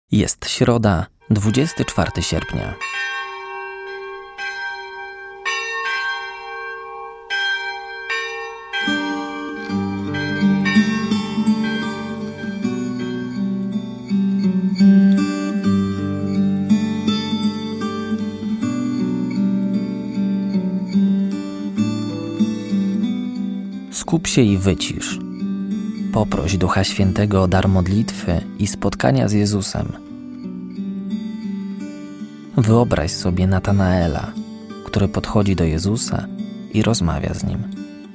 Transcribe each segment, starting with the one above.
Jest środa, 24 sierpnia. Skup się i wycisz. Poproś Ducha Świętego o dar modlitwy i spotkania z Jezusem. Wyobraź sobie Natanaela, który podchodzi do Jezusa i rozmawia z Nim.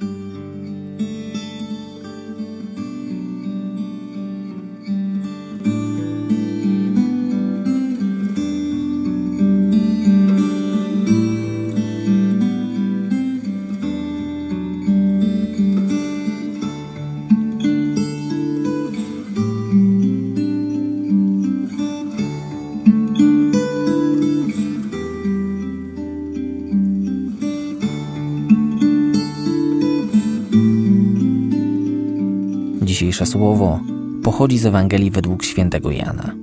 Dzisiejsze słowo pochodzi z Ewangelii według świętego Jana.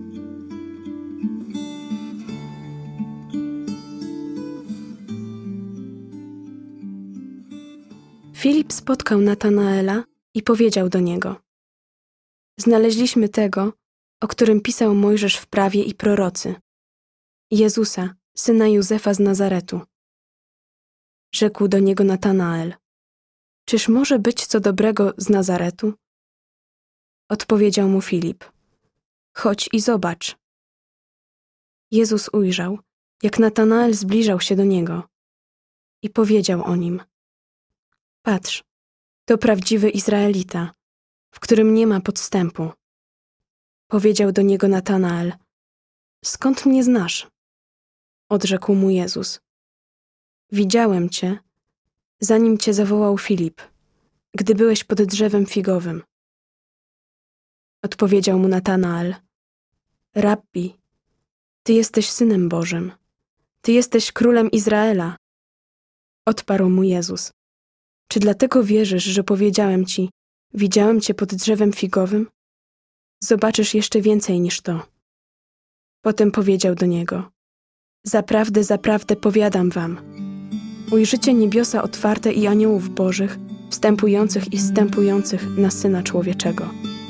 Filip spotkał Natanaela i powiedział do niego: Znaleźliśmy tego, o którym pisał Mojżesz w prawie i prorocy, Jezusa, syna Józefa z Nazaretu. Rzekł do niego Natanael: Czyż może być co dobrego z Nazaretu? Odpowiedział mu Filip: Chodź i zobacz. Jezus ujrzał, jak Natanael zbliżał się do niego i powiedział o nim: Patrz, to prawdziwy Izraelita, w którym nie ma podstępu. Powiedział do niego Natanael: Skąd mnie znasz? Odrzekł mu Jezus: Widziałem cię, zanim cię zawołał Filip, gdy byłeś pod drzewem figowym. Odpowiedział mu Natanael: Rabbi, Ty jesteś Synem Bożym, Ty jesteś Królem Izraela. Odparł mu Jezus: Czy dlatego wierzysz, że powiedziałem ci: Widziałem cię pod drzewem figowym? Zobaczysz jeszcze więcej niż to. Potem powiedział do niego: Zaprawdę, zaprawdę powiadam wam, ujrzycie niebiosa otwarte i aniołów bożych, wstępujących i zstępujących na Syna Człowieczego.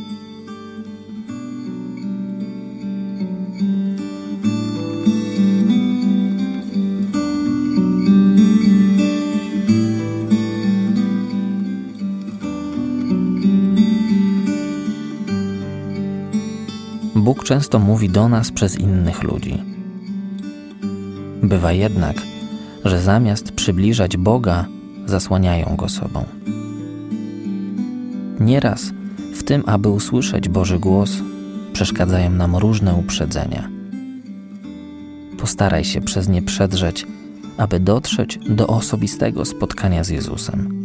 Bóg często mówi do nas przez innych ludzi. Bywa jednak, że zamiast przybliżać Boga, zasłaniają Go sobą. Nieraz w tym, aby usłyszeć Boży głos, przeszkadzają nam różne uprzedzenia. Postaraj się przez nie przedrzeć, aby dotrzeć do osobistego spotkania z Jezusem.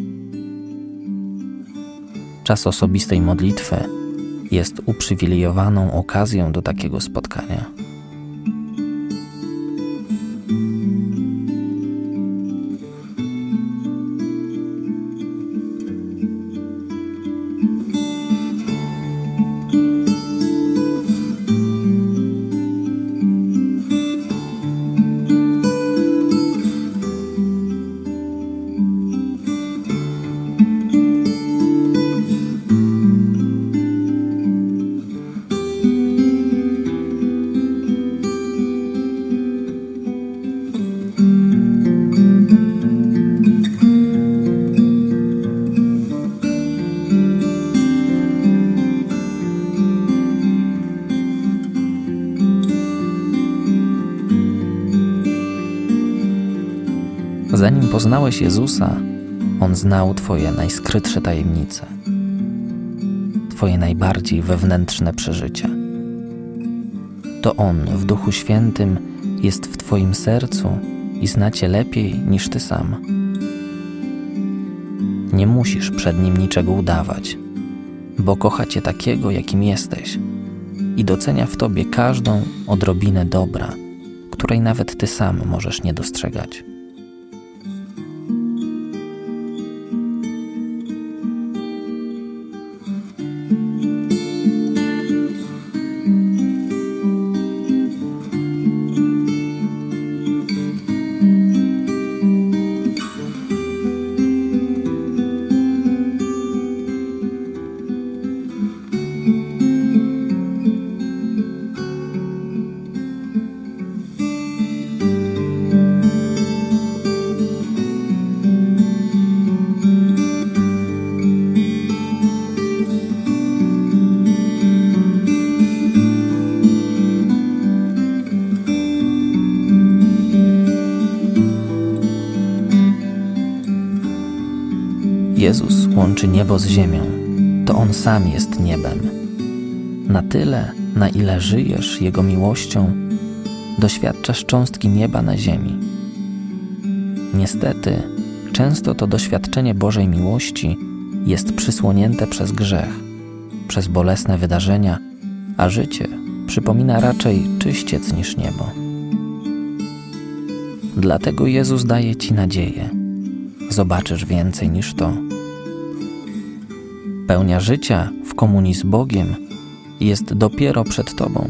Czas osobistej modlitwy jest uprzywilejowaną okazją do takiego spotkania. Zanim poznałeś Jezusa, On znał Twoje najskrytsze tajemnice, Twoje najbardziej wewnętrzne przeżycia. To On w Duchu Świętym jest w Twoim sercu i zna Cię lepiej niż Ty sam. Nie musisz przed Nim niczego udawać, bo kocha Cię takiego, jakim jesteś i docenia w Tobie każdą odrobinę dobra, której nawet Ty sam możesz nie dostrzegać. Jezus łączy niebo z ziemią. To On sam jest niebem. Na tyle, na ile żyjesz Jego miłością, doświadczasz cząstki nieba na ziemi. Niestety, często to doświadczenie Bożej miłości jest przysłonięte przez grzech, przez bolesne wydarzenia, a życie przypomina raczej czyściec niż niebo. Dlatego Jezus daje Ci nadzieję. Zobaczysz więcej niż to. Pełnia życia w komunii z Bogiem jest dopiero przed Tobą.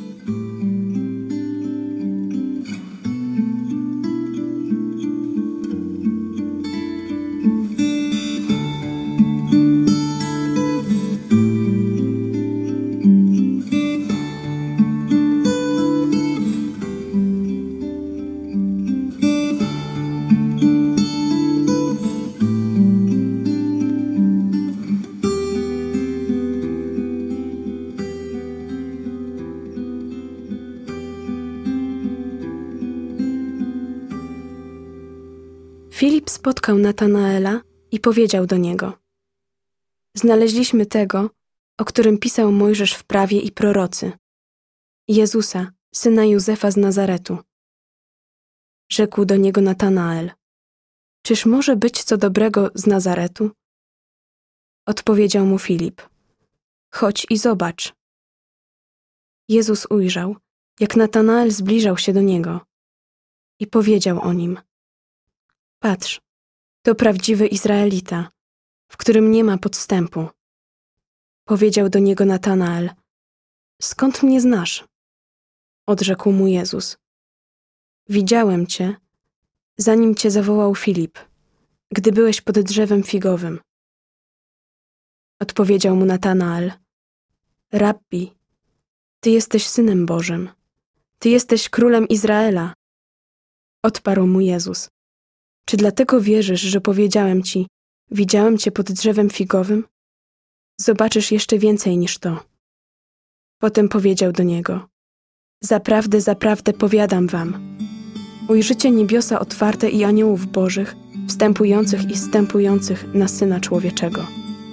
Filip spotkał Natanaela i powiedział do niego: Znaleźliśmy tego, o którym pisał Mojżesz w prawie i prorocy, Jezusa, syna Józefa z Nazaretu. Rzekł do niego Natanael: Czyż może być co dobrego z Nazaretu? Odpowiedział mu Filip: Chodź i zobacz. Jezus ujrzał, jak Natanael zbliżał się do niego i powiedział o nim: Patrz, to prawdziwy Izraelita, w którym nie ma podstępu. Powiedział do niego Natanael: Skąd mnie znasz? Odrzekł mu Jezus: Widziałem cię, zanim cię zawołał Filip, gdy byłeś pod drzewem figowym. Odpowiedział mu Natanael: Rabbi, ty jesteś Synem Bożym, ty jesteś Królem Izraela. Odparł mu Jezus: Czy dlatego wierzysz, że powiedziałem ci: Widziałem cię pod drzewem figowym? Zobaczysz jeszcze więcej niż to. Potem powiedział do niego: Zaprawdę, zaprawdę powiadam wam, ujrzycie niebiosa otwarte i aniołów bożych, wstępujących i zstępujących na Syna Człowieczego.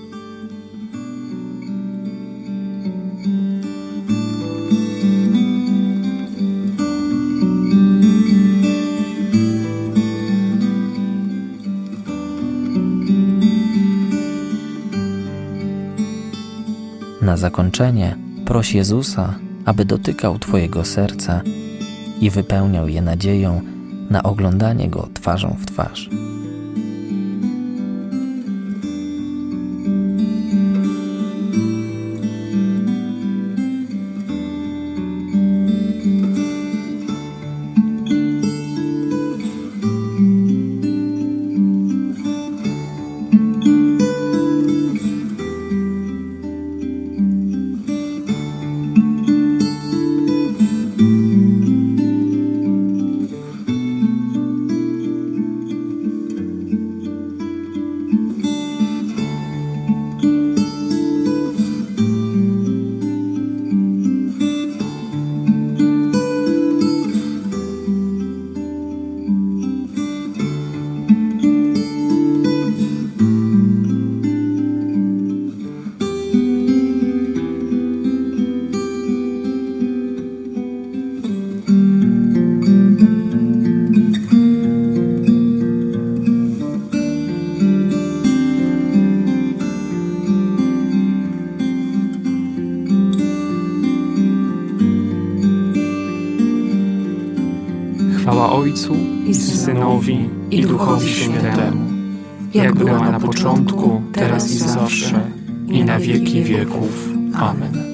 Na zakończenie proś Jezusa, aby dotykał Twojego serca i wypełniał je nadzieją na oglądanie Go twarzą w twarz. Chwała Ojcu i Synowi i Duchowi Świętemu, jak była na początku, teraz i zawsze, i na wieki wieków. Amen.